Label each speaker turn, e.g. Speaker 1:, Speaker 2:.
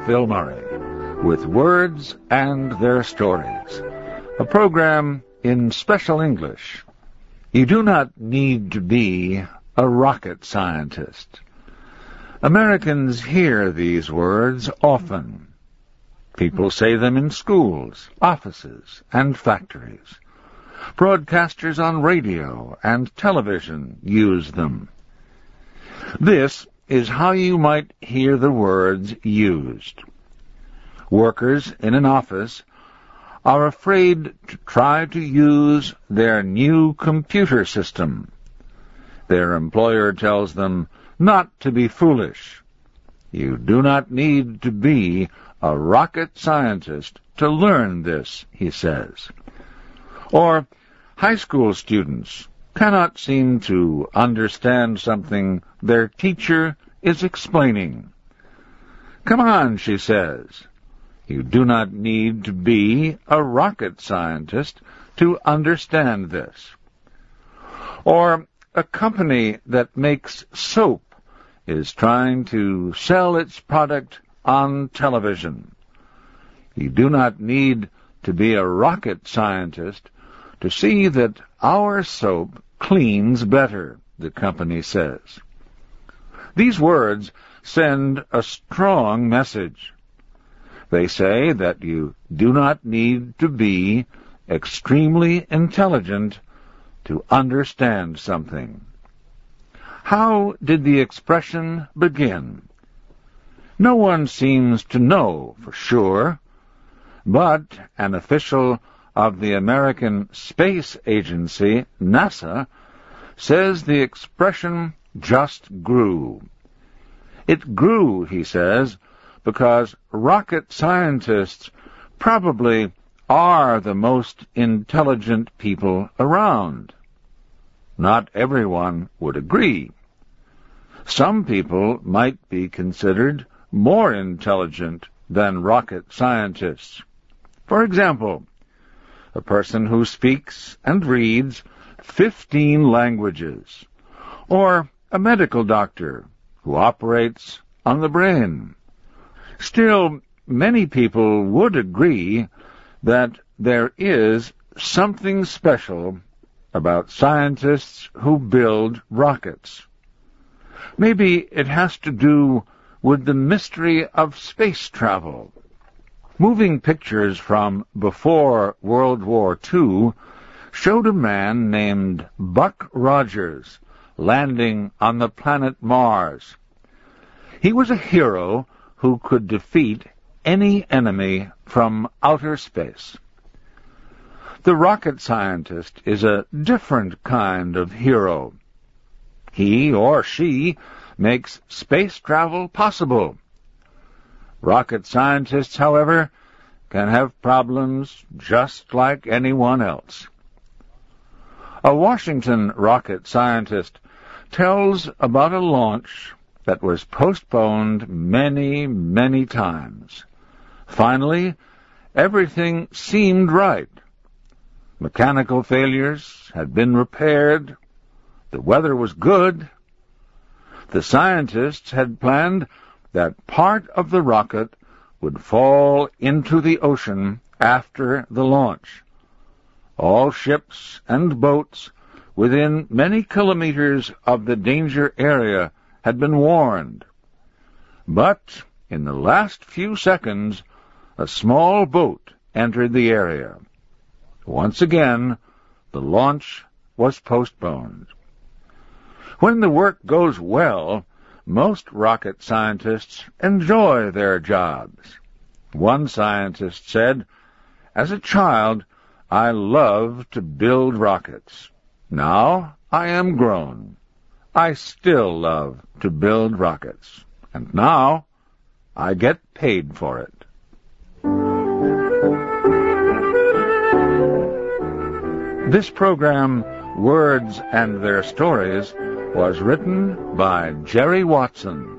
Speaker 1: Phil Murray with Words and Their Stories, a program in special English. You do not need to be a rocket scientist. Americans hear these words often. People say them in schools, offices, and factories. Broadcasters on radio and television use them. This is how you might hear the words used. Workers in an office are afraid to try to use their new computer system. Their employer tells them not to be foolish. You do not need to be a rocket scientist to learn this, he says. Or high school students cannot seem to understand something their teacher is explaining. Come on, she says. You do not need to be a rocket scientist to understand this. Or a company that makes soap is trying to sell its product on television. You do not need to be a rocket scientist to see that our soap cleans better, the company says. These words send a strong message. They say that you do not need to be extremely intelligent to understand something. How did the expression begin? No one seems to know for sure, but an official of the American Space Agency, NASA, says the expression just grew. It grew, he says, because rocket scientists probably are the most intelligent people around. Not everyone would agree. Some people might be considered more intelligent than rocket scientists. For example, a person who speaks and reads 15 languages, or a medical doctor who operates on the brain. Still, many people would agree that there is something special about scientists who build rockets. Maybe it has to do with the mystery of space travel. Moving pictures from before World War II showed a man named Buck Rogers landing on the planet Mars. He was a hero who could defeat any enemy from outer space. The rocket scientist is a different kind of hero. He or she makes space travel possible. Rocket scientists, however, can have problems just like anyone else. A Washington rocket scientist tells about a launch that was postponed many, many times. Finally, everything seemed right. Mechanical failures had been repaired. The weather was good. The scientists had planned that part of the rocket would fall into the ocean after the launch. All ships and boats within many kilometers of the danger area had been warned. But in the last few seconds, a small boat entered the area. Once again, the launch was postponed. When the work goes well, most rocket scientists enjoy their jobs. One scientist said, "As a child, I loved to build rockets. Now I am grown. I still love to build rockets. And now I get paid for it." This program, Words and Their Stories, was written by Jerry Watson.